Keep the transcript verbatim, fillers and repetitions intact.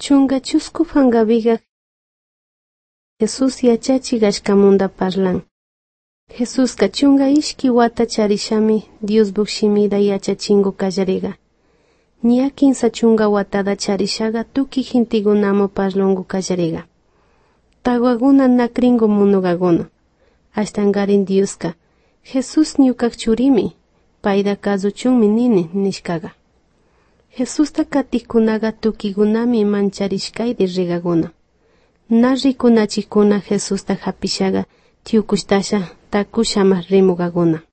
Chunga chusku fangabiga Jesús yachachik ashkamunda parlan. Jesús ka chunga ishki wata charishami Dios bukshimida yachachingu kallariga. Nia kinsa chunga watada charishaga tuki jintigunamo parlungu kallariga. Tawaguna nakringu munugaguna. Ashtangarin Dioska. Jesús nyukak churimi. Paida kazuchunmi nini nishkaga. Jesús ta katikunaga tukigunami mancharishkaydi rigaguna. Na rikunachikuna Jesús ta hapishaga tiukustasha takushama rimugaguna.